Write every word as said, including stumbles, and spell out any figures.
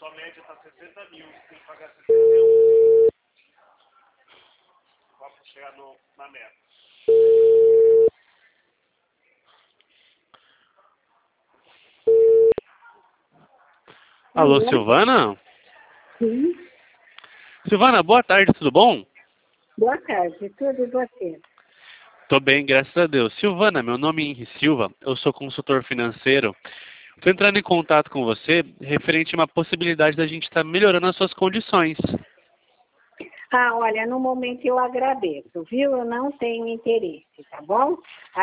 sua média está sessenta mil, você tem que pagar sessenta e um. Para chegar no, na meta. Alô, Silvana? Sim. Silvana, boa tarde, tudo bom? Boa tarde, tudo e você? Tô bem, graças a Deus. Silvana, meu nome é Henri Silva, eu sou consultor financeiro. Estou entrando em contato com você referente a uma possibilidade da gente estar melhorando as suas condições. Ah, olha, no momento eu agradeço, viu? Eu não tenho interesse, tá bom?